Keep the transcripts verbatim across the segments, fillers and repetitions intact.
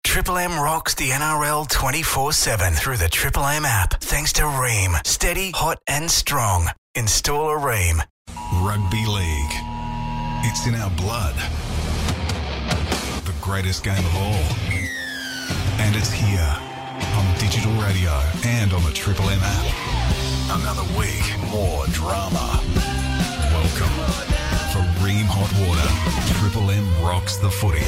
Triple M rocks the N R L twenty-four seven through the Triple M app. Thanks to Ream. Steady, hot and strong. Install a Ream. Rugby League. It's in our blood. The greatest game of all. And it's here on digital radio and on the Triple M app. Another week, more drama. Welcome. For Ream Hot Water, Triple M rocks the footy.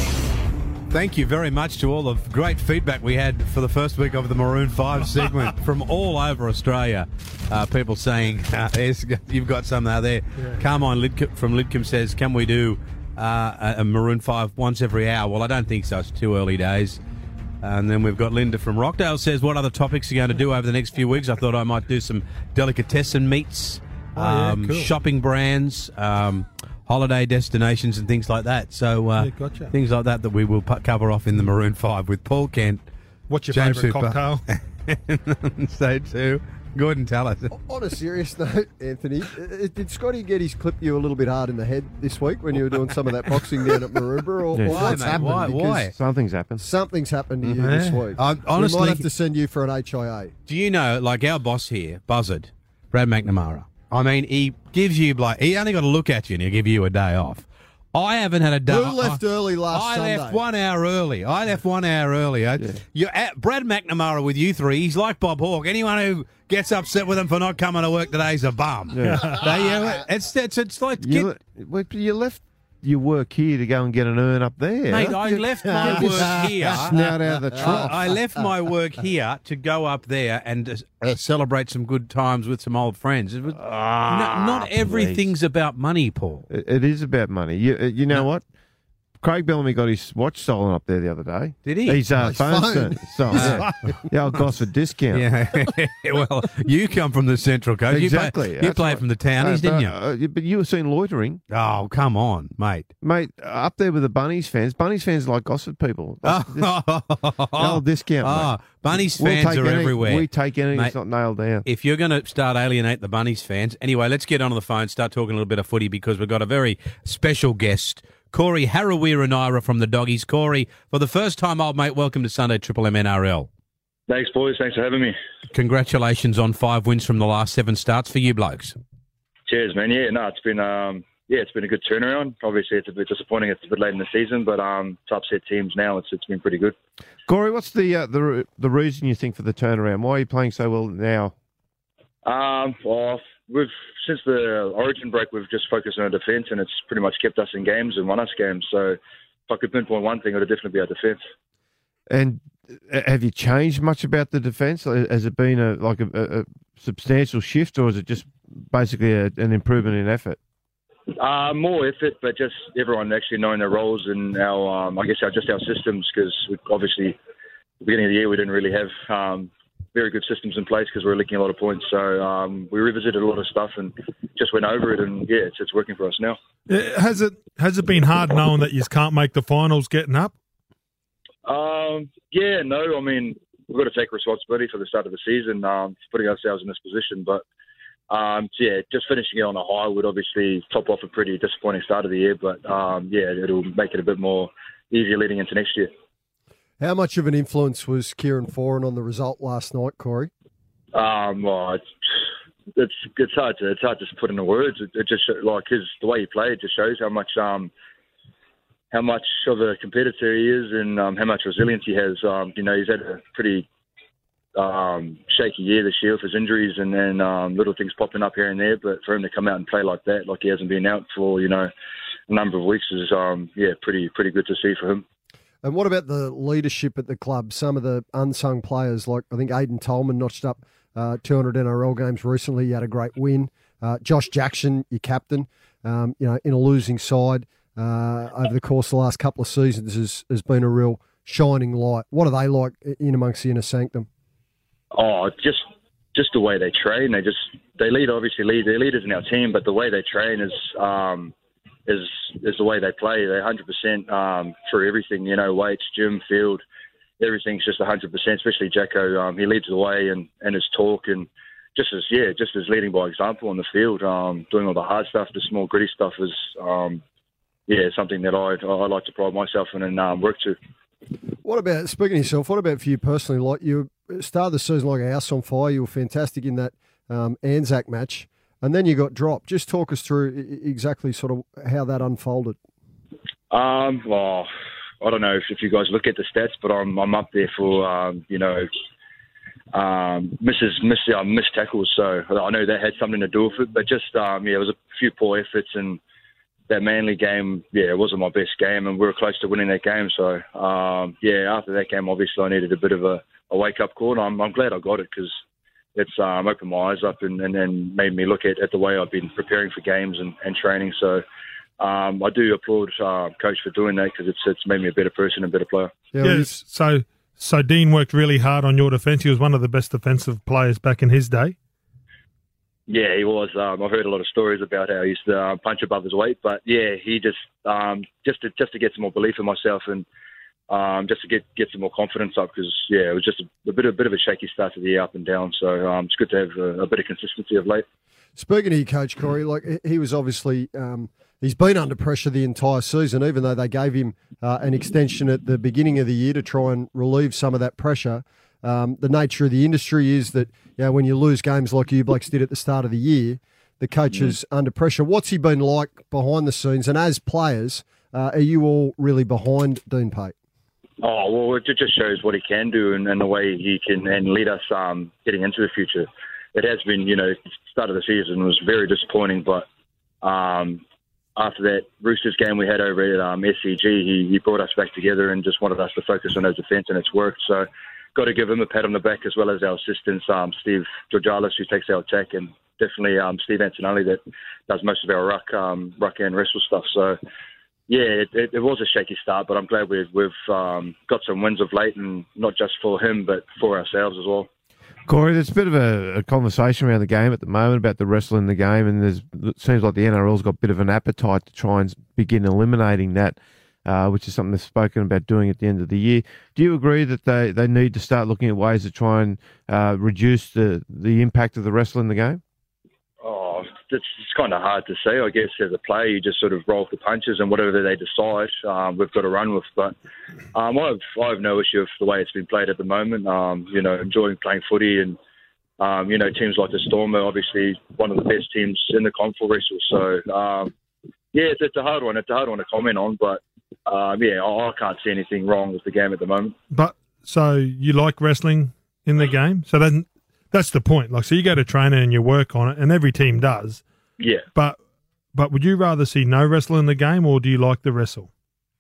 Thank you very much to all the great feedback we had for the first week of the Maroon five segment from all over Australia. Uh, people saying, uh, you've got some out there. Yeah. Carmine Lidcombe from Lidcombe says, can we do uh, a Maroon five once every hour? Well, I don't think so. It's too early days. And then we've got Linda from Rockdale says, what other topics are you going to do over the next few weeks? I thought I might do some delicatessen meats, oh, yeah, um, cool. shopping brands, um, holiday destinations and things like that. So uh, yeah, gotcha. things like that that we will pu- cover off in the Maroon five with Paul Kent. What's your James favourite Hooper. cocktail? So too. Gordon, tell us. On a serious note, Anthony, did Scotty get his clip you a little bit hard in the head this week when you were doing some of that boxing down at Maroubra? Or, Yeah. or Why, what's mate? happened? Why? Because Why? Something's happened. Something's happened to you Yeah. this week. I'm- honestly- we might have to send you for an H I A. Do you know, like our boss here, Buzzard, Brad McNamara, I mean, he gives you, like, he only got to look at you and he'll give you a day off. I haven't had a day. Who left I, early last I Sunday? left one hour early. I left one hour early. I, Yeah. You're at Brad McNamara with you three. He's like Bob Hawke. Anyone who gets upset with him for not coming to work today is a bum. Yeah. They, uh, it's, it's, it's like, You, get, le- well, you left your work here to go and get an earn up there. mate, I left my work here. Snout out of the I, trough. I left my work here to go up there and uh, celebrate some good times with some old friends. It was, Ah, no, not everything's about money, Paul. It, it is about money. You, uh, you know what? Craig Bellamy got his watch stolen up there the other day. Did he? His uh, His phone phone. stolen. Yeah, yeah, old Gosford discount. Yeah, well, you come from the Central Coast. Exactly. You, play, you That's played right. from the townies, Uh, didn't you? uh, uh, but you were seen loitering, Oh, come on, mate. mate, up there with the Bunnies fans. Bunnies fans are like Gosford people. This- old discount, Oh, mate. Bunnies We'll fans take are any- everywhere. We take anything Mate, that's not nailed down. If you're going to start alienate the Bunnies fans, anyway, let's get onto the phone, start talking a little bit of footy because we've got a very special guest, Corey Harawira-Naira from the Doggies. Corey, for the first time, old mate, welcome to Sunday Triple M N R L. Thanks, boys. Thanks for having me. Congratulations on five wins from the last seven starts for you blokes. Cheers, man. Yeah, no, it's been um, yeah, it's been a good turnaround. Obviously, it's a bit disappointing. It's a bit late in the season, but um, to upset teams now, it's it's been pretty good. Corey, what's the uh, the re- the reason you think for the turnaround? Why are you playing so well now? Um, well, we've since the Origin break, we've just focused on our defence, and it's pretty much kept us in games and won us games. So, if I could pinpoint one thing, it would definitely be our defence. And uh, have you changed much about the defence? Has it been a like a, a, a substantial shift, or is it just basically a, an improvement in effort? Uh, more effort, but just everyone actually knowing their roles and our, um, I guess, our just our systems. Because obviously, at the beginning of the year, we didn't really have um, very good systems in place because we were leaking a lot of points. So um, we revisited a lot of stuff and just went over it, and yeah, it's, it's working for us now. Uh, Has it has it been hard knowing that you can't make the finals getting up? Um, yeah, no, I mean, we've got to take responsibility for the start of the season, um, putting ourselves in this position. But um, yeah, just finishing it on a high would obviously top off a pretty disappointing start of the year. But um, yeah, it'll make it a bit more easier leading into next year. How much of an influence was Kieran Foran on the result last night, Corey? Um, well, it's, it's it's hard to it's hard to put into words. It, it just like his the way he played just shows how much um how much of a competitor he is and um, how much resilience he has. Um, you know, he's had a pretty um, shaky year this year with his injuries and then um, little things popping up here and there. But for him to come out and play like that, like he hasn't been out for you know a number of weeks, is um yeah pretty pretty good to see for him. And what about the leadership at the club? Some of the unsung players, like I think Aidan Tolman notched up uh, two hundred N R L games recently. He had a great win. Uh, Josh Jackson, your captain, um, you know, in a losing side uh, over the course of the last couple of seasons has, has been a real shining light. What are they like in amongst the inner sanctum? Oh, just just the way they train. They just they lead obviously lead. They're leaders in our team, but the way they train is. Um, Is is the way they play. They're one hundred percent um, through everything, you know, weights, gym, field, everything's just one hundred percent, especially Jacko. Um, he leads the way and, and his talk and just as, yeah, just as leading by example on the field, um, doing all the hard stuff, the small gritty stuff is, um, yeah, something that I I like to pride myself in and um, work to. What about, speaking of yourself, what about for you personally? Like, you started the season like a house on fire. You were fantastic in that um, Anzac match, and then you got dropped. Just talk us through exactly sort of how that unfolded. Um, well, I don't know if, if you guys look at the stats, but I'm I'm up there for um, you know um, misses miss uh, missed tackles. So I know that had something to do with it. But just um, yeah, it was a few poor efforts, and that Manly game, yeah, it wasn't my best game, and we were close to winning that game. So um, yeah, after that game, obviously I needed a bit of a, a wake up call, and I'm I'm glad I got it because it's um, opened my eyes up and, and then made me look at, at the way I've been preparing for games and, and training. So. Um, I do applaud uh, Coach for doing that because it's it's made me a better person, a better player. Yeah, Yes. So, so Dean worked really hard on your defence. He was one of the best defensive players back in his day. Yeah, he was. Um, I've heard a lot of stories about how he used to uh, punch above his weight, but yeah, he just um, just to just to get some more belief in myself and um, just to get, get some more confidence up because yeah, it was just a, a bit a bit of a shaky start to the year, up and down. So um, it's good to have a, a bit of consistency of late. Speaking of you, Coach Corey, like he was obviously. Um, He's been under pressure the entire season, even though they gave him uh, an extension at the beginning of the year to try and relieve some of that pressure. Um, the nature of the industry is that you know, when you lose games like you Blokes did at the start of the year, the coach mm. is under pressure. What's he been like behind the scenes? And as players, uh, are you all really behind Dean Pate? Oh, well, it just shows what he can do and, and the way he can and lead us um, getting into the future. It has been, you know, the start of the season was very disappointing, but um, after that Roosters game we had over at um, S C G, he, he brought us back together and just wanted us to focus on our defence, and it's worked. So got to give him a pat on the back, as well as our assistants, um, Steve Georgalis, who takes our attack, and definitely um, Steve Antonelli, that does most of our ruck, um, ruck and wrestle stuff. So, yeah, it, it, it was a shaky start, but I'm glad we've, we've um, got some wins of late, and not just for him, but for ourselves as well. Corey, there's a bit of a, a conversation around the game at the moment about the wrestling in the game, and there's, it seems like the N R L's got a bit of an appetite to try and begin eliminating that, uh, which is something they've spoken about doing at the end of the year. Do you agree that they, they need to start looking at ways to try and uh, reduce the, the impact of the wrestling in the game? Oh, it's, it's kind of hard to say. I guess as a player, you just sort of roll the punches, and whatever they decide, um, we've got to run with. But um, I've I have no issue with the way it's been played at the moment. Um, you know, enjoying playing footy, and um, you know, teams like the Storm are obviously one of the best teams in the comp for wrestle. So um, yeah, it's, it's a hard one. It's a hard one to comment on, but um, yeah, I, I can't see anything wrong with the game at the moment. But so you like wrestling in the game? So then. That's the point. Like, so you go to training and you work on it, and every team does. Yeah. But but would you rather see no wrestle in the game, or do you like the wrestle?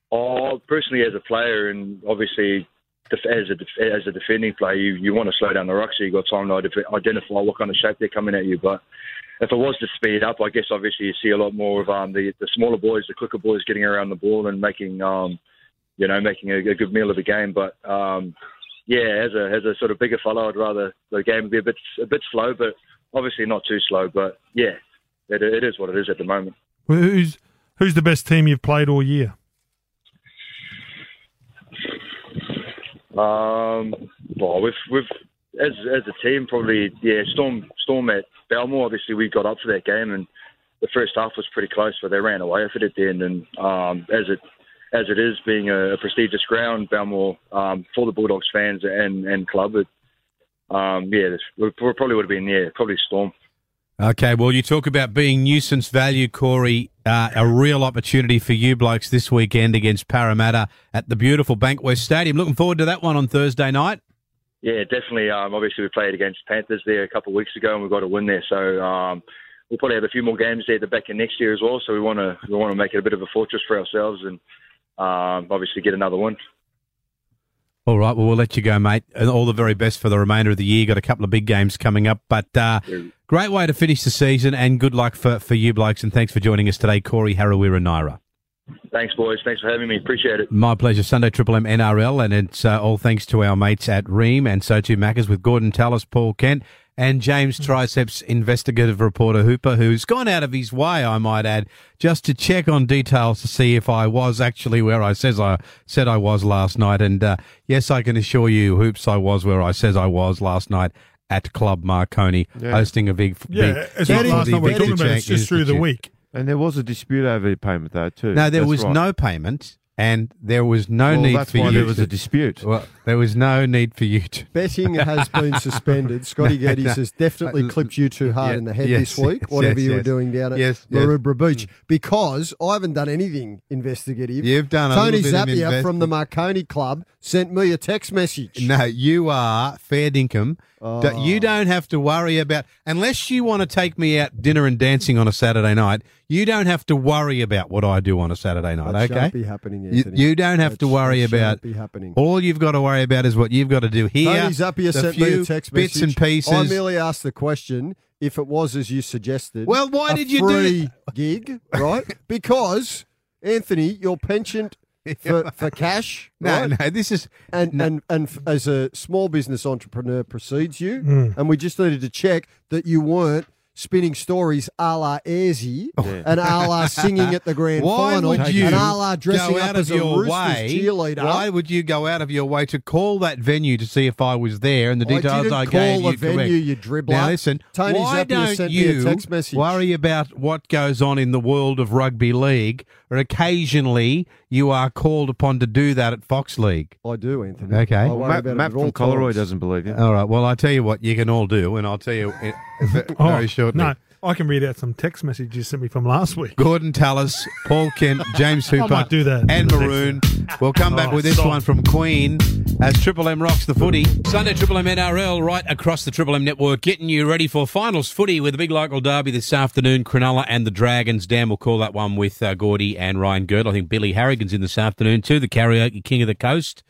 Oh, personally, as a player, and obviously as a as a defending player, you, you want to slow down the ruck so you got time to identify what kind of shape they're coming at you. But if it was to speed up, I guess obviously you see a lot more of um, the the smaller boys, the quicker boys, getting around the ball and making um, you know making a, a good meal of the game. But um, yeah, as a as a sort of bigger fellow, I'd rather the game be a bit a bit slow, but obviously not too slow. But yeah, it, it is what it is at the moment. Well, who's who's the best team you've played all year? Um, well, we've we've as as a team probably yeah Storm Storm at Belmore. Obviously, we got up for that game, and the first half was pretty close, but they ran away with it at the end. And um, as it as it is, being a, a prestigious ground, Belmore, um, for the Bulldogs fans and, and club, it, um, yeah, this, we probably would have been, yeah, probably Storm. Okay, well, you talk about being nuisance value, Corey. Uh, a real opportunity for you blokes this weekend against Parramatta at the beautiful Bankwest Stadium. Looking forward to that one on Thursday night. Yeah, definitely. Um, obviously, we played against Panthers there a couple of weeks ago, and we got a win there. So um, we'll probably have a few more games there at the back end next year as well. So we want to we want to make it a bit of a fortress for ourselves, and Um, obviously get another one. All right, well, we'll let you go, mate. And all the very best for the remainder of the year. Got a couple of big games coming up, but uh, yeah. Great way to finish the season, and good luck for, for you blokes, and thanks for joining us today, Corey Harawira-Naera. Thanks, boys. Thanks for having me. Appreciate it. My pleasure. Sunday Triple M N R L, and it's uh, all thanks to our mates at Ream, and so too Maccas with Gordon Tallis, Paul Kent, and James Triceps, investigative reporter Hooper, who's gone out of his way, I might add, just to check on details to see if I was actually where I says I said I was last night. And uh, yes, I can assure you, Hoops, I was where I says I was last night at Club Marconi, yeah. hosting a big, yeah. big. It's not last night we're talking about. It's just through the week. And there was a dispute over the payment, though, too. No, there That's was right. no payment. and there was no Well, need that's for why you there was to, a dispute. Well, there was no need for you to. Betting has been suspended. Scotty Geddes has definitely clipped you too hard Yeah, in the head yes, this week, yes, whatever yes, you were yes. doing down at Yes, yes. Maroubra Beach, because I haven't done anything investigative. You've done a Tony little bit of Zappia invest- from the Marconi Club sent me a text message. No, you are fair dinkum. Oh. You don't have to worry about, unless you want to take me out dinner and dancing on a Saturday night, you don't have to worry about what I do on a Saturday night, That okay? shan't be happening, You, Anthony. you don't have That to sh- worry that shan't about, be happening. all you've got to worry about is what you've got to do here. Tony Zappia the sent me few a text bits message. and pieces. I merely asked the question if it was as you suggested. Well, why a did you do free it? gig, right? Because, Anthony, you're pensioned for, for cash, No, right? no, this is, And, no. and and f- as a small business entrepreneur precedes you, Mm. and we just needed to check that you weren't spinning stories a la Airsy and a la singing at the grand why final would you and a la dressing go up out as of a your Roosters way? cheerleader. Why would you go out of your way to call that venue to see if I was there and the details I didn't I call gave the you venue, correct? you dribbler. Now listen, Tony why Zappia don't sent you me a text message. worry about what goes on in the world of rugby league, or occasionally you are called upon to do that at Fox League? I do, Anthony. Okay. I Well, worry Matt, about it Matt at all from Colleroy times. doesn't believe you. All right. Well, I'll tell you what you can all do, and I'll tell you uh, v- Oh, very shortly. No, I can read out some text messages you sent me from last week. Gordon Tallis, Paul Kent, James Hooper, might do that. and Maroon. We'll come back Oh, with this stop. one from Queen as Triple M rocks the footy. Sunday Triple M N R L right across the Triple M network, getting you ready for finals footy with a big local derby this afternoon. Cronulla and the Dragons. Dan will call that one with uh, Gordy and Ryan Girdle. I think Billy Harrigan's in this afternoon too, the karaoke king of the coast.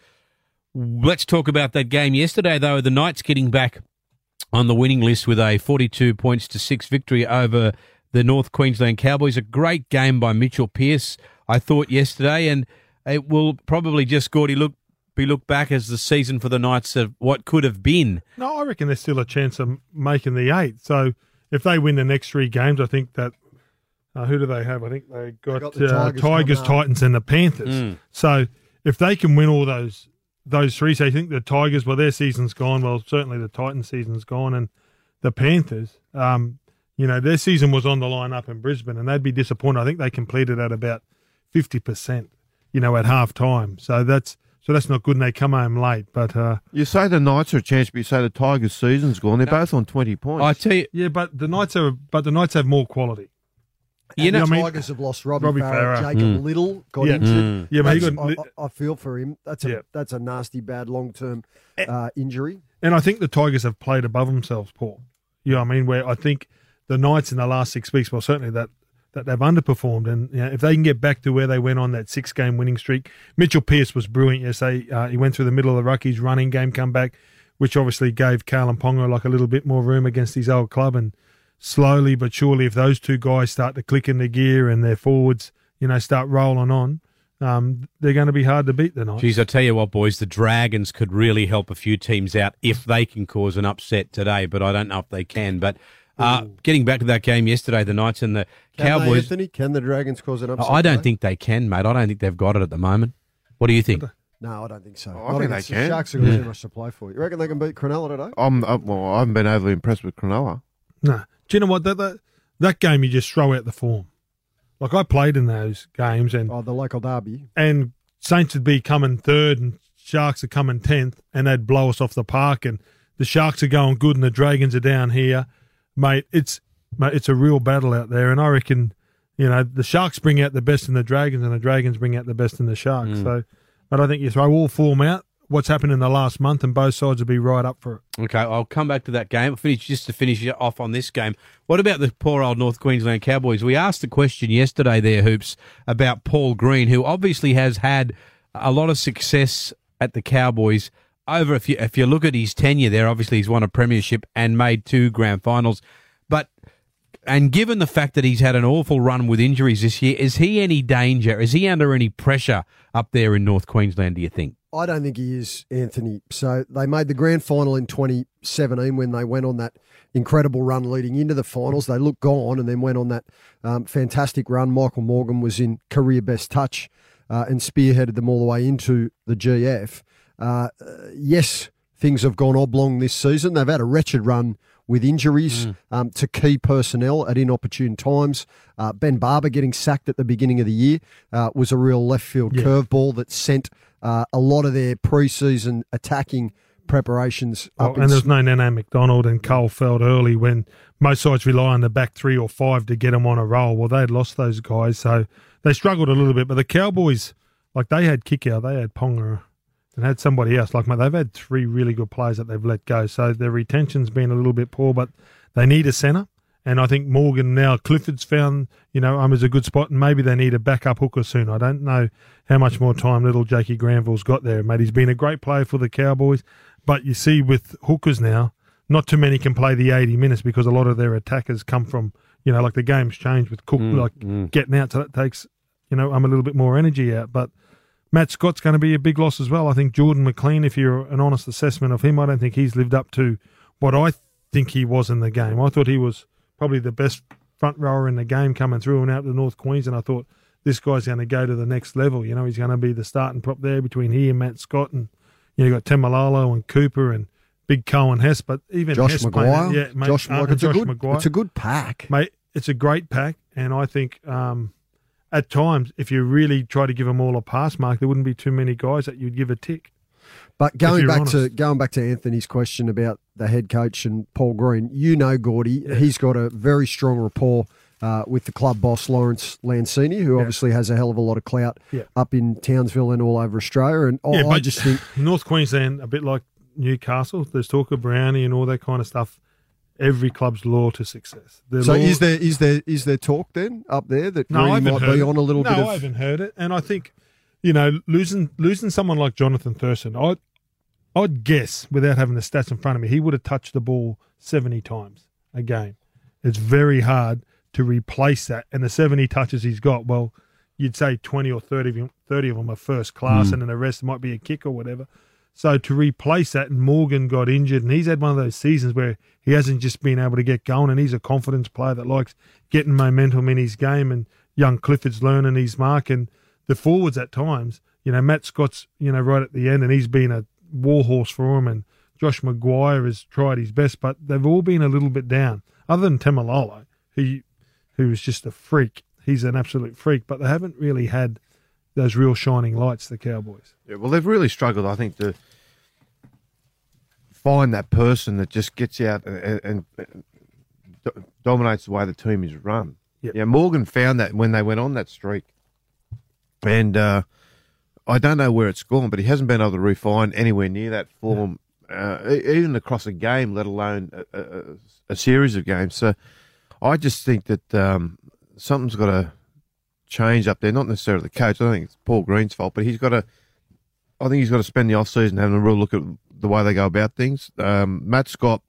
Let's talk about that game yesterday, though. The Knights getting back on the winning list with a forty-two points to six victory over the North Queensland Cowboys. A great game by Mitchell Pearce, I thought, yesterday, and it will probably just, Gordy, look be looked back as the season for the Knights of what could have been. No, I reckon there's still a chance of making the eight. So if they win the next three games, I think that uh, who do they have? I think they got, got the uh, Tigers Tigers, coming up. Titans, and the Panthers. Mm. So if they can win all those those three, so I think the Tigers, well, their season's gone. Well, certainly the Titans' season's gone, and the Panthers, um, you know, their season was on the line up in Brisbane, and they'd be disappointed. I think they completed at about fifty percent, you know, at half time. So that's so that's not good, and they come home late. But uh, You say the Knights are a chance, but you say the Tigers' season's gone. They're both on twenty points. I tell you, yeah, but the Knights are, but the Knights have more quality. you And know, the I mean- Tigers have lost Robbie, Robbie Farah. Farah. Jacob Little got Yeah. injured. Mm. Yeah, but he That's- got- I, I feel for him. That's a Yeah. that's a nasty, bad, long term uh, injury. And I think the Tigers have played above themselves, Paul. You know what I mean? Where I think the Knights in the last six weeks, well, certainly that, that they've underperformed. And you know, if they can get back to where they went on that six-game winning streak, Mitchell Pearce was brilliant yesterday. Uh, he went through the middle of the ruck, his running game comeback, which obviously gave Kalen Ponga like a little bit more room against his old club. And slowly but surely, if those two guys start to click into gear and their forwards, you know, start rolling on, um, they're going to be hard to beat the Knights. geez, I tell you what, boys, the Dragons could really help a few teams out if they can cause an upset today, but I don't know if they can. But uh, getting back to that game yesterday, the Knights and the Can they, Cowboys, Anthony? Can the Dragons cause an upset? I don't today? think they can, mate. I don't think they've got it at the moment. What do you think? No, I don't think so. I Not think they against the can. Sharks have got too much to play for. You reckon they can beat Cronulla today? I'm, uh, well, I haven't been overly impressed with Cronulla. No. Do you know what? That, that, that game, you just throw out the form. Like, I played in those games, and Oh, the local derby. and Saints would be coming third and Sharks are coming tenth, and they'd blow us off the park, and the Sharks are going good and the Dragons are down here. Mate, it's mate, it's a real battle out there, and I reckon, you know, the Sharks bring out the best in the Dragons and the Dragons bring out the best in the Sharks. Mm. So, but I think you throw all form out, what's happened in the last month, and both sides will be right up for it. Okay, I'll come back to that game. I'll finish just to finish it off on this game. What about the poor old North Queensland Cowboys? We asked a question yesterday there, Hoops, about Paul Green, who obviously has had a lot of success at the Cowboys over, if you, if you look at his tenure there, obviously he's won a premiership and made two grand finals. But, and given the fact that he's had an awful run with injuries this year, is he any danger? Is he under any pressure up there in North Queensland, do you think? I don't think he is, Anthony. So they made the grand final in twenty seventeen when they went on that incredible run leading into the finals. They looked gone and then went on that um, fantastic run. Michael Morgan was in career best touch uh, and spearheaded them all the way into the G F. Uh, yes, things have gone oblong this season. They've had a wretched run with injuries mm. um, to key personnel at inopportune times. Uh, Ben Barber getting sacked at the beginning of the year uh, was a real left field yeah. curveball that sent uh, a lot of their pre-season attacking preparations up. Oh, and there's no Nana McDonald and Cole Feld early when most sides rely on the back three or five to get them on a roll. Well, they'd lost those guys, so they struggled a little bit. But the Cowboys, like they had Kickout, they had Ponga, and had somebody else. Like, mate, they've had three really good players that they've let go. So their retention's been a little bit poor, but they need a centre. And I think Morgan now, Clifford's found, you know, um, is a good spot, and maybe they need a backup hooker soon. I don't know how much more time little Jakey Granville's got there, mate. He's been a great player for the Cowboys, but you see with hookers now, not too many can play the eighty minutes because a lot of their attackers come from, you know, like the game's changed with Cook, mm, like mm. getting out, so that takes, you know, um, a little bit more energy out. But Matt Scott's going to be a big loss as well. I think Jordan McLean, if you're an honest assessment of him, I don't think he's lived up to what I think he was in the game. I thought he was probably the best front rower in the game coming through and out to North Queensland. I thought this guy's going to go to the next level. You know, he's going to be the starting prop there between he and Matt Scott. And, you know, you got Temalalo and Cooper and Big Cohen Hess. But even Josh Hess Maguire. Playing, yeah, mate, Josh, uh, it's, Josh a good, Maguire. it's a good pack. Mate, it's a great pack. And I think um, at times, if you really try to give them all a pass mark, there wouldn't be too many guys that you'd give a tick. But going back honest. to going back to Anthony's question about the head coach and Paul Green, you know, Gordy, yeah. he's got a very strong rapport uh, with the club boss, Lawrence Lancini, who yeah. obviously has a hell of a lot of clout yeah. up in Townsville and all over Australia. And yeah, I, I just think North Queensland, a bit like Newcastle, there's talk of Brownie and all that kind of stuff. Every club's law to success. Their so law, is there is there is there talk then up there that no, Green I haven't might heard be it. on a little no, bit of? I haven't heard it, and I think, you know, losing losing someone like Jonathan Thurston, I. I'd guess, without having the stats in front of me, he would have touched the ball seventy times a game. It's very hard to replace that. And the seventy touches he's got, well, you'd say twenty or thirty of them, thirty of them are first class, mm. and then the rest might be a kick or whatever. So to replace that, and Morgan got injured, and he's had one of those seasons where he hasn't just been able to get going, and he's a confidence player that likes getting momentum in his game, and young Clifford's learning his mark. And the forwards at times, you know, Matt Scott's, you know, right at the end, and he's been a warhorse for him, and Josh Maguire has tried his best, but they've all been a little bit down. Other than Temalolo, who who is just a freak, he's an absolute freak, but they haven't really had those real shining lights, the Cowboys. Yeah, well, they've really struggled, I think, to find that person that just gets out and, and, and dominates the way the team is run. Yep. Yeah, Morgan found that when they went on that streak, and uh, I don't know where it's gone, but he hasn't been able to refine anywhere near that form, uh, even across a game, let alone a, a, a series of games. So I just think that um, something's got to change up there. Not necessarily the coach. I don't think it's Paul Green's fault, but he's got to. I think he's got to spend the off season having a real look at the way they go about things. Um, Matt Scott,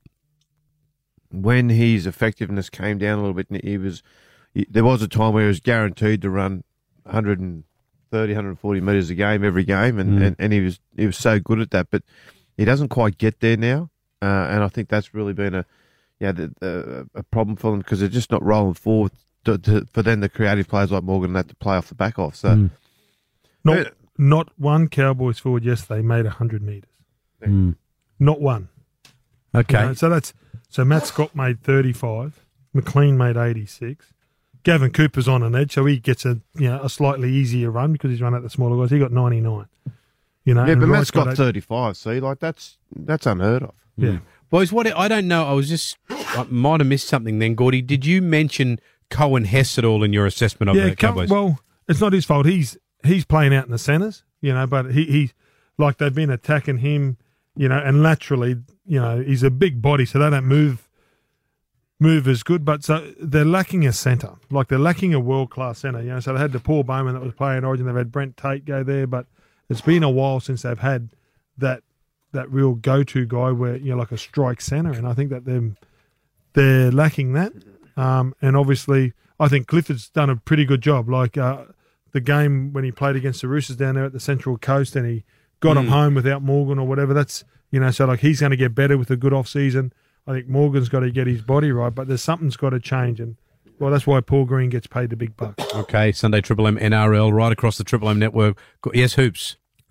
when his effectiveness came down a little bit, he was. He, there was a time where he was guaranteed to run one hundred thirty, one hundred forty metres a game every game, and, mm. and, and he was he was so good at that, but he doesn't quite get there now, uh, and I think that's really been a yeah the, the, a problem for them because they're just not rolling forward to, to, for then the creative players like Morgan that to play off the back off. So mm. not uh, not one Cowboys forward yesterday made one hundred metres, mm. not one. Okay, you know, so that's so Matt Scott made thirty-five, McLean made eighty-six. Gavin Cooper's on an edge, so he gets a you know a slightly easier run because he's run at the smaller guys. He got ninety-nine. You know, yeah, but Matt's got, got thirty-five. See, like that's that's unheard of. Yeah, boys. What I don't know. I was just I might have missed something. Then, Gordy, did you mention Cohen Hess at all in your assessment of yeah, the Cowboys? Well, it's not his fault. He's he's playing out in the centres, you know, but he he like they've been attacking him, you know, and laterally, you know, he's a big body, so they don't move. move as good, but so they're lacking a centre. Like they're lacking a world-class centre, you know. So they had the Paul Bowman that was playing Origin. They've had Brent Tate go there, but it's been a while since they've had that that real go-to guy where, you know, like a strike centre. And I think that they're, they're lacking that. Um, and obviously, I think Clifford's done a pretty good job. Like uh, the game when he played against the Roosters down there at the Central Coast and he got mm. him home without Morgan or whatever, that's, you know, so like he's going to get better with a good off-season. I think Morgan's got to get his body right, but there's something's got to change, and well, that's why Paul Green gets paid the big bucks. Okay, Sunday Triple M N R L right across the Triple M network. Yes, Hoops.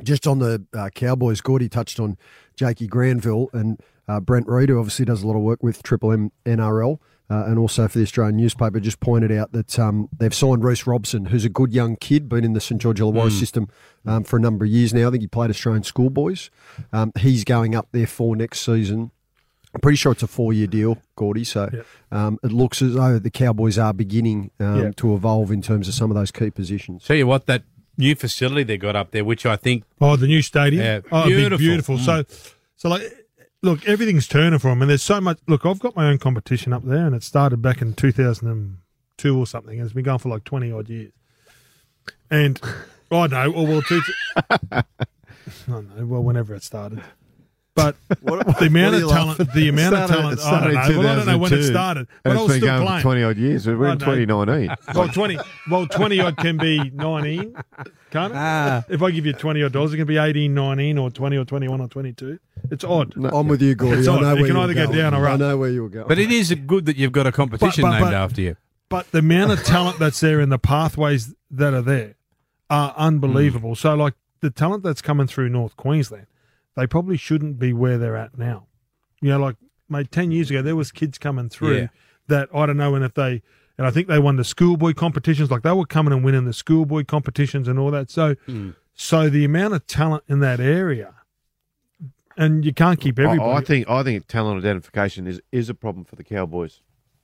Just on the uh, Cowboys, Gordy touched on Jakey Granville and uh, Brent Reid, who obviously does a lot of work with Triple M N R L uh, and also for the Australian newspaper, just pointed out that um, they've signed Reece Robson, who's a good young kid, been in the St George Illawarra mm. system um, for a number of years now. I think he played Australian schoolboys. Um, he's going up there for next season. I'm pretty sure it's a four-year deal, Gordy, so yep. um, it looks as though the Cowboys are beginning um, yep. to evolve in terms of some of those key positions. Tell you what, that new facility they got up there, which I think... Oh, the new stadium? Yeah, oh, beautiful. beautiful. Mm. So, so like, look, everything's turning for them, and there's so much... Look, I've got my own competition up there, and it started back in two thousand two or something, and it's been going for like twenty-odd years. And, I know, or well, two... I don't know, well, whenever it started. But what, the amount of talent, laughing? the amount started, of talent, I don't know. Well, I don't know when it started, but I was still playing. For twenty odd years. We're in twenty nineteen. Well, twenty, well, twenty odd can be nineteen, can't it? Ah. If I give you twenty odd dollars, it can be eighteen, nineteen, or twenty, or twenty-one, or twenty-two. It's odd. No, I'm with you, Gordy. It's I odd. know You where can you either go going. down or up. I know where you were going. But it is good that you've got a competition but, but, named but, after you. But the amount of talent that's there and the pathways that are there are unbelievable. Mm. So, like the talent that's coming through North Queensland, they probably shouldn't be where they're at now. You know, like, mate, ten years ago, there was kids coming through yeah. that, I don't know, and if they, and I think they won the schoolboy competitions, like they were coming and winning the schoolboy competitions and all that. So, mm. so the amount of talent in that area, and you can't keep everybody. I, I think I think talent identification is, is a problem for the Cowboys.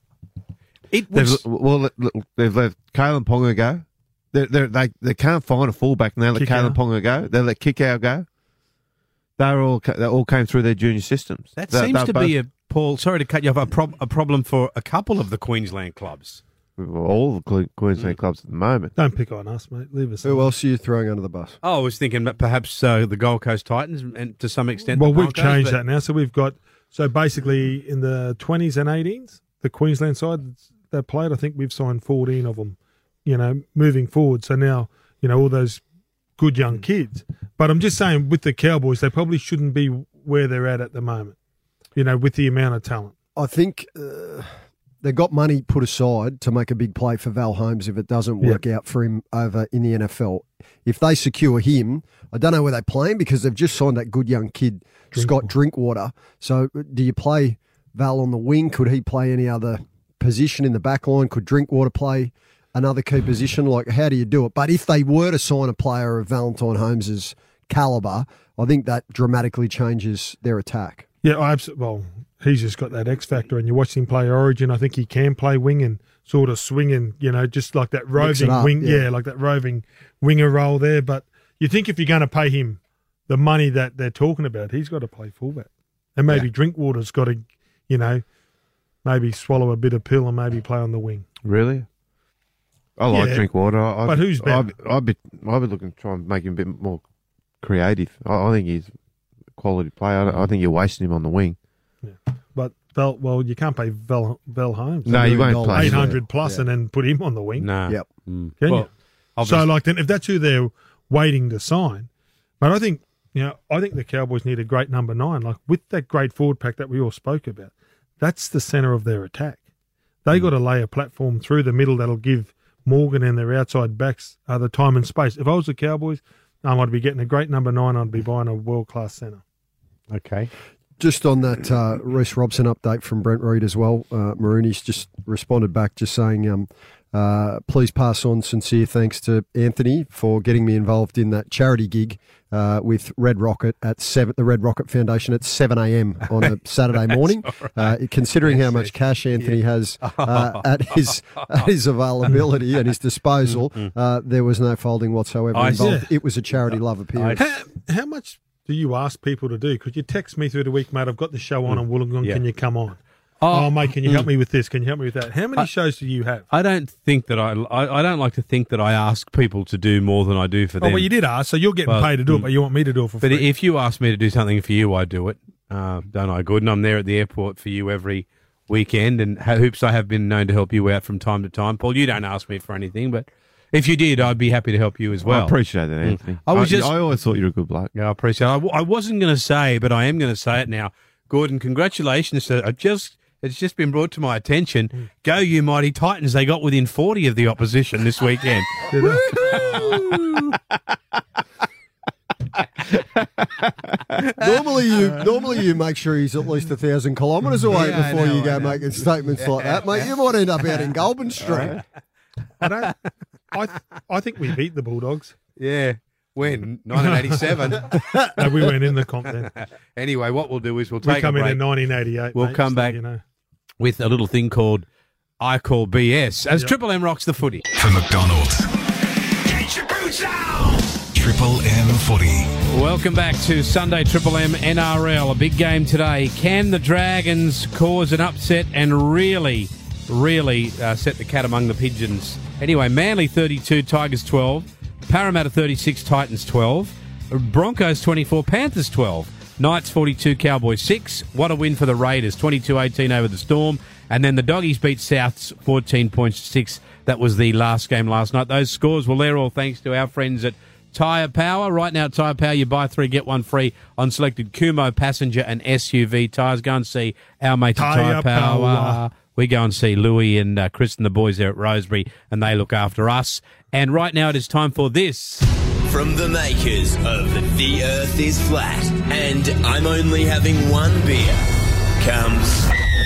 It was, they've, well, they've let Kalen Ponga go. They're, they're, they they can't find a fullback, and they let Kalen Ponga go. They let Kickout go. They're all they all came through their junior systems. That they're, seems they're to both, be a Paul. Sorry to cut you off. A, prob- a problem for a couple of the Queensland clubs. All the Queensland mm. clubs at the moment. Don't pick on us, mate. Leave us. Who alone. else are you throwing under the bus? Oh, I was thinking that perhaps uh, the Gold Coast Titans, and to some extent. Well, the we've Broncos, changed but... that now. So we've got so basically in the twenties and eighteens, the Queensland side that played. I think we've signed fourteen of them. You know, moving forward. So now you know all those good young kids. But I'm just saying, with the Cowboys, they probably shouldn't be where they're at at the moment, you know, with the amount of talent. I think uh, they got money put aside to make a big play for Val Holmes if it doesn't work yep. out for him over in the N F L. If they secure him, I don't know where they play him because they've just signed that good young kid, Drink Scott Drinkwater. So do you play Val on the wing? Could he play any other position in the back line? Could Drinkwater play another key position? Like, how do you do it? But if they were to sign a player of Valentine Holmes's calibre, I think that dramatically changes their attack. Yeah, I absolutely. Well, he's just got that X factor, and you watch him play Origin. I think he can play wing and sort of swinging, you know, just like that roving up, wing. Yeah. yeah, like that roving winger role there. But you think if you're going to pay him the money that they're talking about, he's got to play fullback, and maybe yeah. Drinkwater's got to, you know, maybe swallow a bit of pill and maybe play on the wing. Really? I like yeah. Drinkwater. I, but who's better? I'd, I'd be, I'd be looking to try and make him a bit more creative. I, I think he's a quality player. I, I think you're wasting him on the wing. Yeah. But Val, well, you can't pay Val, Val Holmes. No, you won't play eight hundred plus yeah. and then put him on the wing. No. Yep. Mm. Can well, you? Obviously. So, like, then if that's who they're waiting to sign, but I think you know, I think the Cowboys need a great number nine. Like with that great forward pack that we all spoke about, that's the centre of their attack. They mm. got to lay a platform through the middle that'll give Morgan and their outside backs uh, the time and space. If I was the Cowboys, um, I'd be getting a great number nine. I'd be buying a world-class centre. Okay. Just on that uh, Reece Robson update from Brent Reid as well, uh, Marooni's just responded back just saying, um, uh, please pass on sincere thanks to Anthony for getting me involved in that charity gig uh, with Red Rocket at seven, the Red Rocket Foundation at seven a.m. on a Saturday morning. Right. Uh, considering how much cash Anthony yeah. has uh, at his at his availability and his disposal, uh, there was no folding whatsoever I involved. see. It was a charity love appearance. How, how much do you ask people to do? Could you text me through the week, mate? I've got the show on on Wollongong. Yeah. Can you come on? Oh, oh, mate, can you help me with this? Can you help me with that? How many I, shows do you have? I don't think that I, I. I don't like to think that I ask people to do more than I do for them. Oh, well, you did ask, so you're getting well, paid to do it, but you want me to do it for but free. But if you ask me to do something for you, I do it. Uh, don't I? Good, and I'm there at the airport for you every weekend. And hoops, I have been known to help you out from time to time. Paul, you don't ask me for anything, but if you did, I'd be happy to help you as well. I appreciate that, Anthony. Mm. I was I, just. I always thought you were a good bloke. Yeah, I appreciate it. I, w- I wasn't going to say, but I am going to say it now. Gordon, congratulations. Sir. I just. It's just been brought to my attention. Go, you mighty Titans. They got within forty of the opposition this weekend. normally, you normally you make sure he's at least a thousand kilometres away Yeah, I before know, you I go know. making statements like that, mate. You might end up out in Goulburn Street. I don't. I th- I think we beat the Bulldogs. Yeah. When? nineteen eighty-seven. No, we weren't in the comp then. Anyway, what we'll do is we'll We take come a in break in nineteen eighty-eight. We'll mate, come so back. You know. with a little thing called I Call B S as Yep. Triple M rocks the footy. For McDonald's. Get your boots out! Triple M Footy. Welcome back to Sunday Triple M N R L. A big game today. Can the Dragons cause an upset and really, really uh, set the cat among the pigeons? Anyway, Manly thirty-two, Tigers twelve, Parramatta thirty-six, Titans twelve, Broncos twenty-four, Panthers twelve, Knights forty-two, Cowboys six. What a win for the Raiders, twenty-two eighteen over the Storm. And then the Doggies beat Souths fourteen points to six. That was the last game last night. Those scores, well, they're all thanks to our friends at Tyre Power. Right now, Tyre Power, you buy three, get one free on selected Kumo passenger and S U V tyres. Go and see our mates at Tyre Tyre Power. Power. We go and see Louis and uh, Chris and the boys there at Rosebery, and they look after us. And right now it is time for this. From the makers of The Earth is Flat and I'm only having one beer comes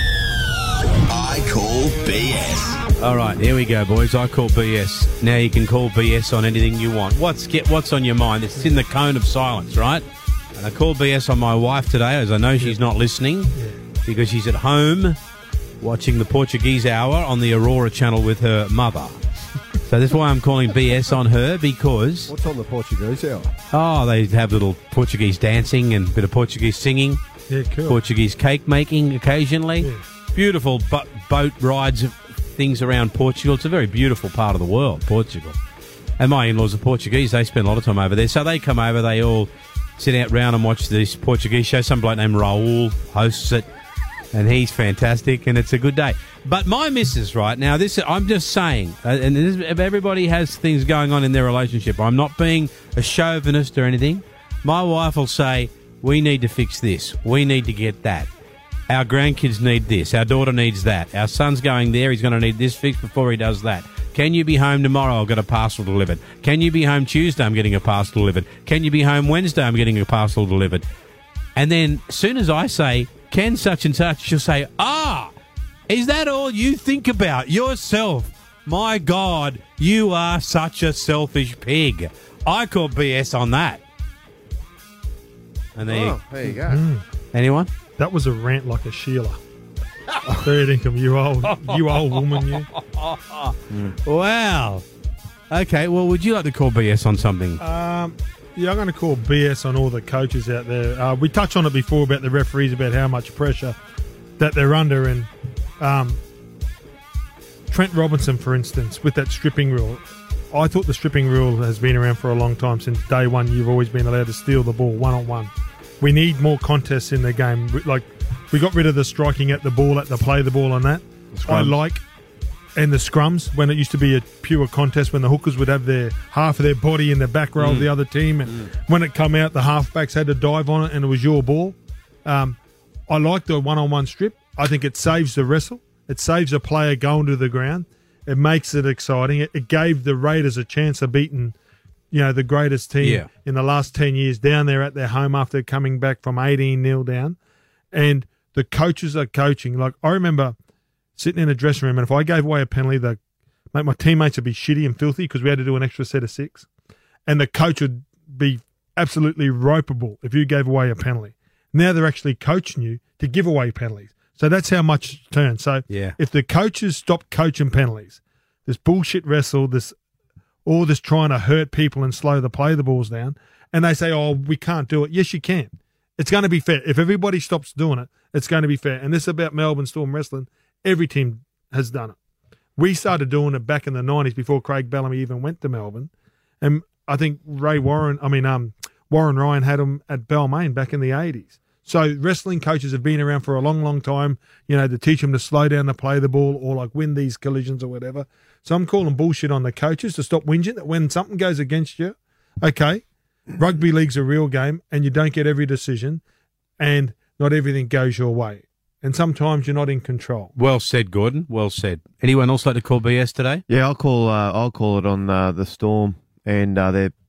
I Call B S. All right, here we go, boys. I call B S. Now you can call B S on anything you want. What's get what's on your mind? It's in the cone of silence, right? And I call B S on my wife today, as I know she's not listening because she's at home watching the Portuguese Hour on the Aurora channel with her mother. So that's why I'm calling B S on her, because What's on the Portuguese hour? oh, they have little Portuguese dancing and a bit of Portuguese singing, Yeah, cool. Portuguese cake making occasionally. Yeah. Beautiful bo- boat rides, things around Portugal. It's a very beautiful part of the world, Portugal. And my in-laws are Portuguese. They spend a lot of time over there. So they come over, they all sit out round and watch this Portuguese show. Some bloke named Raul hosts it, and he's fantastic, and it's a good day. But my missus, right now, this I'm just saying, uh, and this, if everybody has things going on in their relationship, I'm not being a chauvinist or anything. My wife will say, we need to fix this. We need to get that. Our grandkids need this. Our daughter needs that. Our son's going there. He's going to need this fixed before he does that. Can you be home tomorrow? I've got a parcel delivered. Can you be home Tuesday? I'm getting a parcel delivered. Can you be home Wednesday? I'm getting a parcel delivered. And then as soon as I say, can such and such, she'll say, ah, is that all you think about? Yourself. My God, you are such a selfish pig. I call B S on that. And there, Oh, there you go. anyone? That was a rant like a Sheila. Fair income, you old, you old woman, you. Wow. Okay, well, would you like to call B S on something? Um, yeah, I'm going to call B S on all the coaches out there. Uh, we touched on it before about the referees, about how much pressure that they're under. And um, Trent Robinson, for instance, with that stripping rule, I thought the stripping rule has been around for a long time. Since day one, you've always been allowed to steal the ball one-on-one. We need more contests in the game. We- Like, we got rid of the striking at the ball, at the play the ball on that. I like... And the scrums, when it used to be a pure contest, when the hookers would have their half of their body in the back row of the other team, and mm. when it come out, the halfbacks had to dive on it, and it was your ball. Um, I like the one-on-one strip. I think it saves the wrestle. It saves a player going to the ground. It makes it exciting. It, it gave the Raiders a chance of beating, you know, the greatest team Yeah. in the last ten years down there at their home after coming back from eighteen nil down. And the coaches are coaching. Like, I remember sitting in a dressing room, and if I gave away a penalty, the mate, my teammates would be shitty and filthy because we had to do an extra set of six, and the coach would be absolutely ropeable if you gave away a penalty. Now they're actually coaching you to give away penalties, so that's how much it's turned. So Yeah. if the coaches stop coaching penalties, this bullshit wrestle, this all this trying to hurt people and slow the play the balls down, and they say, "Oh, we can't do it." Yes, you can. It's going to be fair. If everybody stops doing it, it's going to be fair. And this is about Melbourne Storm wrestling. Every team has done it. We started doing it back in the nineties before Craig Bellamy even went to Melbourne. And I think Ray Warren, I mean, um, Warren Ryan had them at Balmain back in the eighties. So wrestling coaches have been around for a long, long time, you know, to teach them to slow down to play the ball or like win these collisions or whatever. So I'm calling bullshit on the coaches to stop whinging that when something goes against you, okay, rugby league's a real game and you don't get every decision and not everything goes your way. And sometimes you're not in control. Well said, Gordon. Well said. Anyone else like to call B S today? Yeah, I'll call. Uh, I'll call it on uh, the Storm and uh, their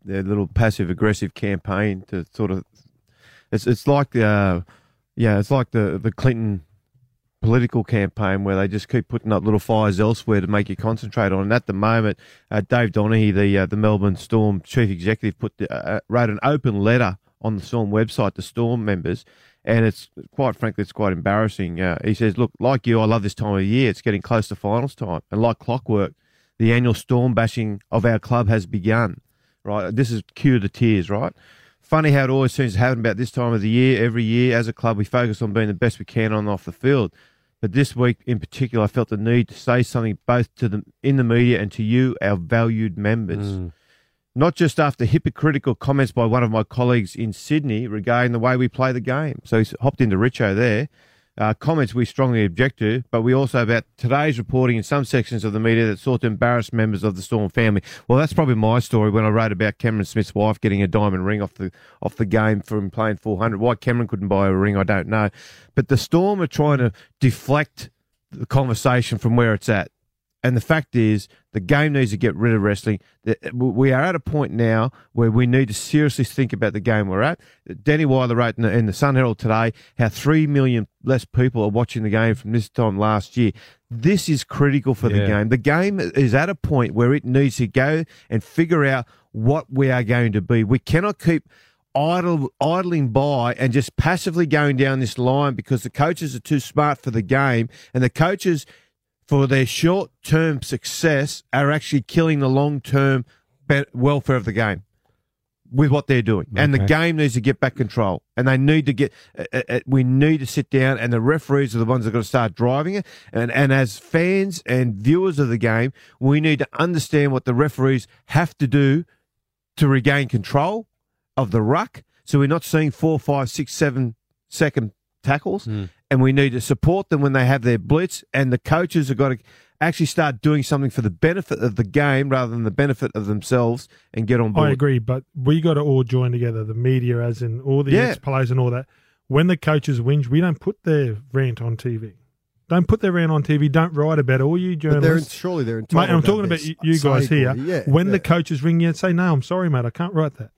their little passive aggressive campaign to sort of. It's it's like uh, yeah, it's like the the Clinton political campaign where they just keep putting up little fires elsewhere to make you concentrate on. And at the moment, uh, Dave Donaghy, the uh, the Melbourne Storm chief executive, put the, uh, wrote an open letter on the Storm website to Storm members, and it's quite frankly, it's quite embarrassing. Uh, he says, "Look, like you, I love this time of year. It's getting close to finals time, and like clockwork, the annual Storm bashing of our club has begun. Right, this is cue to tears. Right." Funny how it always seems to happen about this time of the year. Every year, as a club, we focus on being the best we can on and off the field. But this week in particular, I felt the need to say something both to the in the media and to you, our valued members. Mm. Not just after hypocritical comments by one of my colleagues in Sydney regarding the way we play the game. So he's hopped into Richo there. Uh, comments we strongly object to, but we also about today's reporting in some sections of the media that sought to embarrass members of the Storm family. Well, that's probably my story when I wrote about Cameron Smith's wife getting a diamond ring off the off the game from playing four hundred. Why Cameron couldn't buy a ring, I don't know. But the Storm are trying to deflect the conversation from where it's at. And the fact is, the game needs to get rid of wrestling. We are at a point now where we need to seriously think about the game we're at. Danny Weiler wrote in the, in the Sun Herald today how three million less people are watching the game from this time last year. This is critical for yeah. the game. The game is at a point where it needs to go and figure out what we are going to be. We cannot keep idle, idling by and just passively going down this line because the coaches are too smart for the game, and the coaches, for their short-term success, are actually killing the long-term be- welfare of the game with what they're doing. Okay. And the game needs to get back control. And they need to get, uh, uh, we need to sit down, and the referees are the ones that are going to start driving it. And, and as fans and viewers of the game, we need to understand what the referees have to do to regain control of the ruck. So we're not seeing four, five, six, seven second tackles. Mm. And we need to support them when they have their blitz, and the coaches have got to actually start doing something for the benefit of the game rather than the benefit of themselves and get on board. I agree, but we got to all join together, the media as in all the yeah. ex-players and all that. When the coaches whinge, we don't put their rant on T V. Don't put their rant on T V. Don't write about it. All you journalists. They're, surely they're entitled. Mate, I'm talking about you, you guys here. Yeah, when yeah. the coaches ring you and say, no, I'm sorry, mate, I can't write that.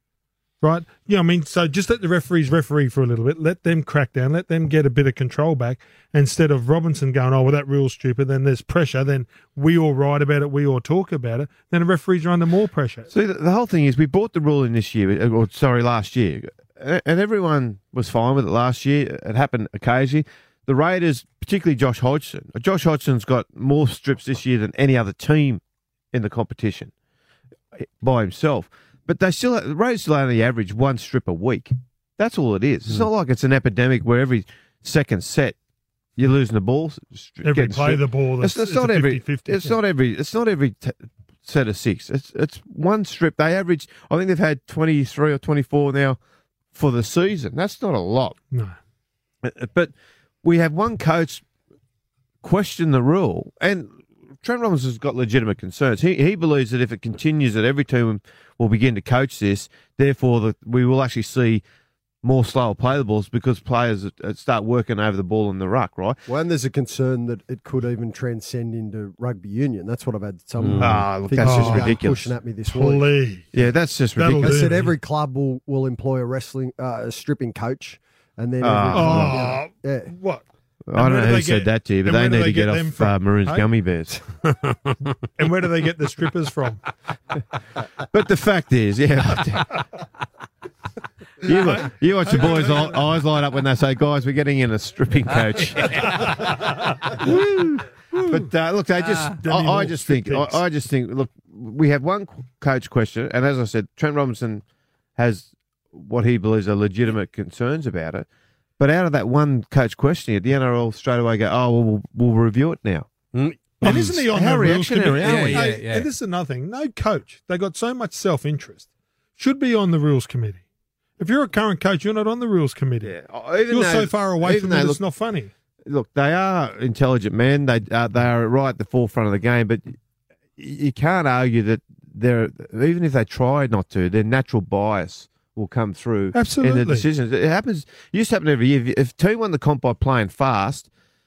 Right? Yeah, I mean, so just let the referees referee for a little bit. Let them crack down. Let them get a bit of control back instead of Robinson going, oh, well, that rule's stupid. Then there's pressure. Then we all write about it. We all talk about it. Then the referees are under more pressure. See, the, the whole thing is we brought the rule in this year, or sorry, last year, and everyone was fine with it last year. It happened occasionally. The Raiders, particularly Josh Hodgson. Josh Hodgson's got more strips this year than any other team in the competition by himself. But they still, the Raiders still only average one strip a week. That's all it is. It's mm. not like it's an epidemic where every second set you're losing the ball. Every play the ball. That's, it's, it's it's not every. fifty-fifty, it's yeah. not every. It's not every t- set of six. It's it's one strip. They average. I think they've had twenty-three or twenty-four now for the season. That's not a lot. No. But we have one coach question the rule, and Trent Robinson's got legitimate concerns. He he believes that if it continues, that every team will begin to coach this. Therefore, that we will actually see more slower play the balls because players start working over the ball in the ruck, right? Well, and there's a concern that it could even transcend into rugby union. That's what I've had some. Mm. Ah, look, that's just ridiculous. Pushing at me this Please. week. Yeah, that's just That'll ridiculous. I said every club will, will employ a wrestling uh, a stripping coach, and then every Oh. club, yeah, yeah. What? I don't know do who they said get- that to you, but and they where do need they to get get them off from, uh, Maroon's hey? gummy bears. And where do they get the strippers from? But the fact is, yeah. You, wa- you watch your boys' eye- eyes light up when they say, guys, we're getting in a stripping coach. Woo. But uh, look, they just, I, I just think, I, I just think, look, we have one coach question, and as I said, Trent Robinson has what he believes are legitimate concerns about it. But out of that one coach question, the N R L straight away go, oh, well, we'll, we'll review it now. And isn't he on How the rules reactionary committee? are we? Hey, Yeah, yeah. And this is another thing. No coach, they got so much self-interest, should be on the rules committee. If you're a current coach, you're not on the rules committee. Yeah. Even You're though- so far away even from it, though, it's look, not funny. Look, they are intelligent men. They uh, they are right at the forefront of the game, but y- you can't argue that they're, even if they try not to, their natural bias will come through in Absolutely. the decisions. It happens. It used to happen every year. If, if a team won the comp by playing fast,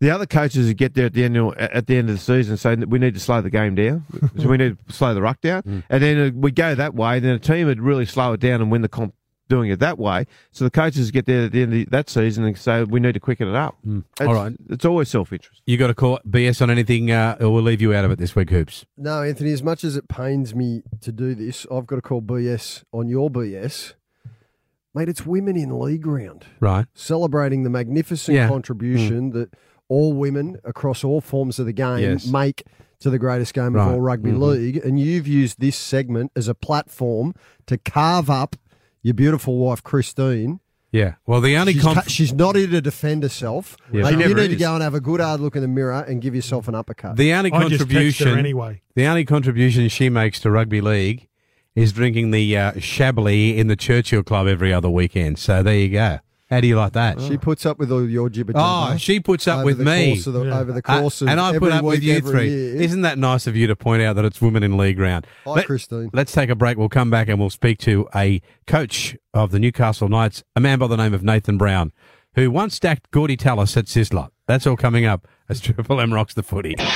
The other coaches who get there at the end of, at the end of the season say that we need to slow the game down, so we need to slow the ruck down, mm. and then we go that way. And then a team would really slow it down and win the comp doing it that way. So the coaches get there at the end of that season and say we need to quicken it up. Mm. All right, it's always self-interest. You got to call B S on anything, uh, or we'll leave you out of it this week, Hoops. No, Anthony. As much as it pains me to do this, I've got to call B S on your B S. Mate, it's women in league round. Right. Celebrating the magnificent yeah. contribution mm. that all women across all forms of the game yes. make to the greatest game right. of all rugby mm-hmm. league. And you've used this segment as a platform to carve up your beautiful wife, Christine. Yeah. Well, the only... She's, conf- she's not here to defend herself. Yeah. Mate, you need is. to go and have a good hard look in the mirror and give yourself an uppercut. The only I contribution... just text her anyway. The only contribution she makes to rugby league is drinking the uh, Chablis in the Churchill Club every other weekend. So there you go. How do you like that? She puts up with all your jibber Oh, she puts up with me. The, yeah. Over the course uh, of And I every put up week, with you three. Year. Isn't that nice of you to point out that it's women in league round? Hi, Let, Christine. Let's take a break. We'll come back and we'll speak to a coach of the Newcastle Knights, a man by the name of Nathan Brown, who once stacked Gordy Tallis at Sisley. That's all coming up as Triple M rocks the footy. For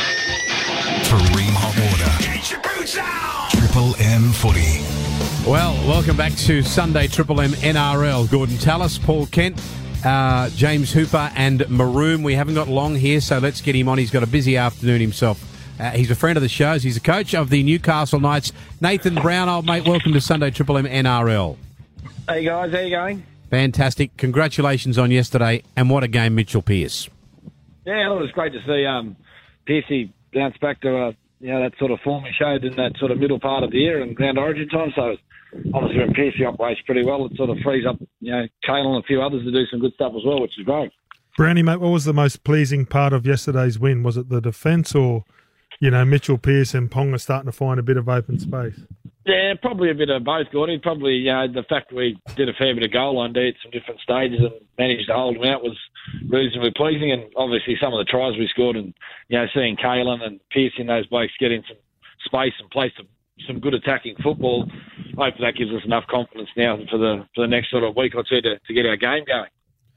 Ream Hot Water. Get your boots out! Triple M Footy. Well, welcome back to Sunday Triple M N R L. Gordon Tallis, Paul Kent, uh, James Hooper and Maroon. We haven't got long here, so let's get him on. He's got a busy afternoon himself. Uh, he's a friend of the shows. He's a coach of the Newcastle Knights. Nathan Brown, old mate, welcome to Sunday Triple M N R L. Hey, guys. How you going? Fantastic. Congratulations on yesterday, and what a game, Mitchell Pearce. Yeah, it was great to see um, Pearcey bounce back to uh, you know, that sort of form he showed in that sort of middle part of the year and round Origin time, so obviously when Pearcey operates pretty well, it sort of frees up, you know, Kalen and a few others to do some good stuff as well, which is great. Brownie, mate, what was the most pleasing part of yesterday's win? Was it the defence or, you know, Mitchell Pearce and Ponga starting to find a bit of open space? Yeah, probably a bit of both, Gordy. Probably, you know, the fact we did a fair bit of goal line D at some different stages and managed to hold them out was reasonably pleasing. And obviously some of the tries we scored and, you know, seeing Kalen and Pearce and those blokes get in some space and play some, some good attacking football, hopefully that gives us enough confidence now for the for the next sort of week or two to, to get our game going.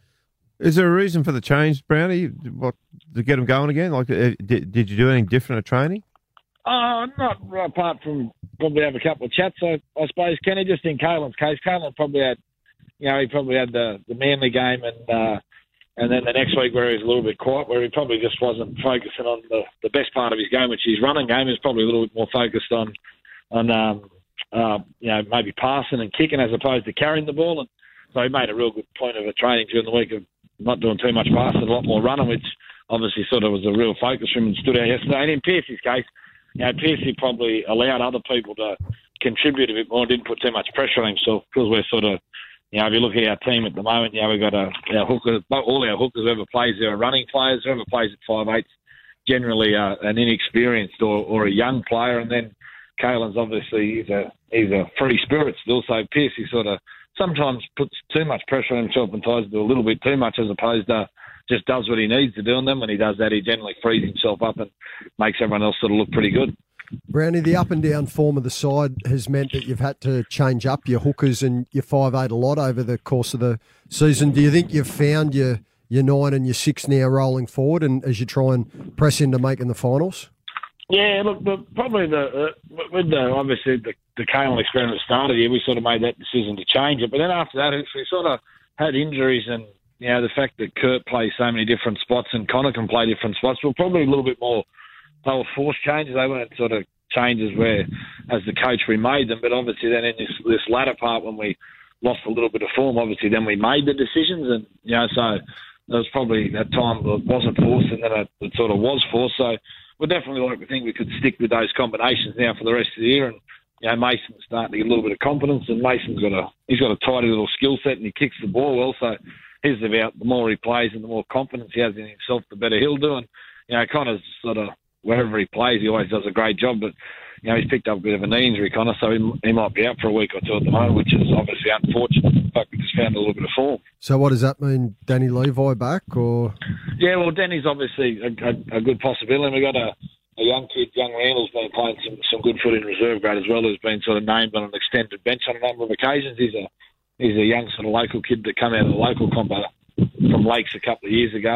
Is there a reason for the change, Brownie, what, to get them going again? Like, uh, did, did you do anything different at training? Uh, not apart from probably have a couple of chats, I, I suppose, Kenny, just in Kalen's case. Kalen probably had, you know, he probably had the, the Manly game and uh, and then the next week where he was a little bit quiet, where he probably just wasn't focusing on the, the best part of his game, which his running game is probably a little bit more focused on, on um, uh, you know, maybe passing and kicking as opposed to carrying the ball. And so he made a real good point of a training during the week of not doing too much passing, a lot more running, which obviously sort of was a real focus for him and stood out yesterday. And in Pearcey's case, you know, Pearcey probably allowed other people to contribute a bit more and didn't put too much pressure on himself because we're sort of, you know, if you look at our team at the moment, you know, we've got a, our hookers, all our hookers, whoever plays, they're running players, whoever plays at five eight, generally uh, an inexperienced or, or a young player. And then Kalen's obviously, he's a, he's a free spirit still, so Pearcey sort of sometimes puts too much pressure on himself and tries to do a little bit too much as opposed to just does what he needs to do. And then when he does that, he generally frees himself up and makes everyone else sort of look pretty good. Brownie, the up and down form of the side has meant that you've had to change up your hookers and your five eight a lot over the course of the season. Do you think you've found your your nine and your six now rolling forward, and as you try and press into making the finals? Yeah, look, the, probably the uh, with the obviously the the Kalen experiment started here, we sort of made that decision to change it. But then after that, we sort of had injuries and, you know, the fact that Kurt plays so many different spots and Connor can play different spots, were probably a little bit more, they were forced changes. They weren't sort of changes where, as the coach, we made them. But obviously then in this, this latter part when we lost a little bit of form, obviously then we made the decisions. And, you know, so there was probably that time it wasn't forced and then it, it sort of was forced. So we definitely like to think we could stick with those combinations now for the rest of the year. And, you know, Mason's starting to get a little bit of confidence and Mason's got a, he's got a tidy little skill set and he kicks the ball well. So his about the more he plays and the more confidence he has in himself, the better he'll do. And, you know, Connor's sort of, wherever he plays, he always does a great job. But, you know, he's picked up a bit of a knee injury, Connor, so he, he might be out for a week or two at the moment, which is obviously unfortunate. But we just found a little bit of form. So what does that mean? Danny Levi back? Or Yeah, well, Danny's obviously a, a, a good possibility. We've got a, a young kid, young Randall's been playing some, some good foot in reserve grade as well, who's been sort of named on an extended bench on a number of occasions. He's a he's a young sort of local kid that come out of the local combo from Lakes a couple of years ago, and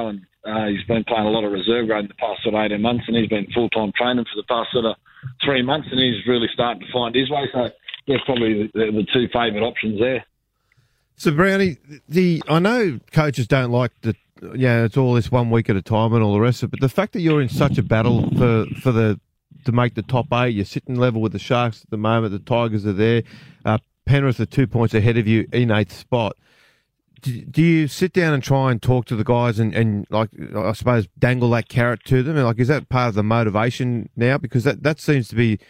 Uh, he's been playing a lot of reserve grade in the past sort of eighteen months, and he's been full-time training for the past sort of three months, and he's really starting to find his way. So that's probably the, the two favourite options there. So, Brownie, the I know coaches don't like the, yeah, it's all this one week at a time and all the rest of it, but the fact that you're in such a battle for, for the to make the top eight, you're sitting level with the Sharks at the moment, the Tigers are there, uh, Penrith are two points ahead of you in eighth spot. Do, do you sit down and try and talk to the guys and, and, like, I suppose, dangle that carrot to them? And, like, is that part of the motivation now? Because that, that seems to be,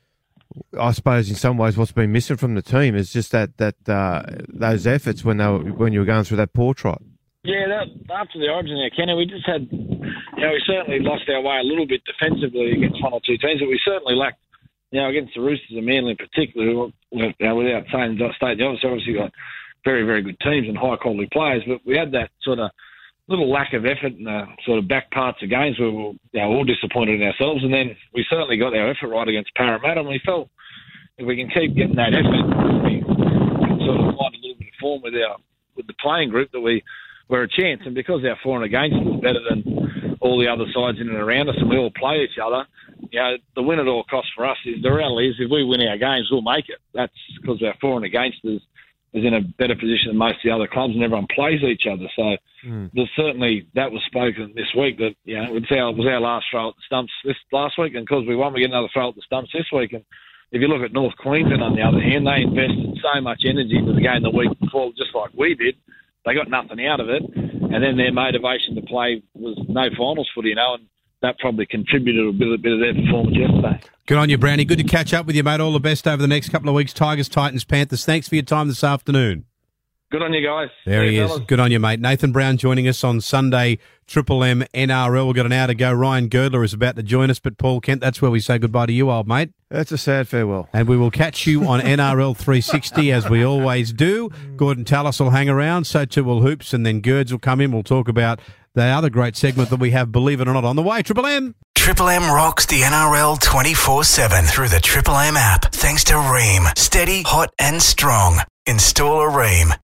I suppose, in some ways, what's been missing from the team is just that that uh, those efforts when they were, when you were going through that poor trot. Yeah, that, after the Origin there, Kenny, we just had, you know, we certainly lost our way a little bit defensively against one or two teams, but we certainly lacked, you know, against the Roosters and Manly in particular, who, you know, without saying state the obvious, obviously got very, very good teams and high-quality players, but we had that sort of little lack of effort in the sort of back parts of games where we were, you know, all disappointed in ourselves, and then we certainly got our effort right against Parramatta, and we felt if we can keep getting that effort, we can sort of find a little bit of form with our with the playing group that we were a chance, and because our for and against is better than all the other sides in and around us, and we all play each other, you know, the win at all costs for us is the reality is if we win our games, we'll make it. That's because our for and against is is in a better position than most of the other clubs, and everyone plays each other. So mm. there's certainly that was spoken this week that, you know, it was our, it was our last throw at the stumps this last week, and because we won, we get another throw at the stumps this week. And if you look at North Queensland, on the other hand, they invested so much energy into the game the week before, just like we did. They got nothing out of it, and then their motivation to play was no finals footy, you know, and that probably contributed to a bit, a bit of their performance yesterday. Good on you, Brownie. Good to catch up with you, mate. All the best over the next couple of weeks. Tigers, Titans, Panthers. Thanks for your time this afternoon. Good on you guys. There he is. Fellas. Good on you, mate. Nathan Brown joining us on Sunday, Triple M N R L. We've got an hour to go. Ryan Girdler is about to join us, but Paul Kent, that's where we say goodbye to you, old mate. That's a sad farewell. And we will catch you on N R L three sixty, as we always do. Gordon Tallis will hang around, so too will Hoops, and then Girds will come in. We'll talk about the other great segment that we have, believe it or not, on the way. Triple M. Triple M rocks the N R L twenty-four seven through the Triple M app. Thanks to Ream. Steady, hot and strong. Install a Ream.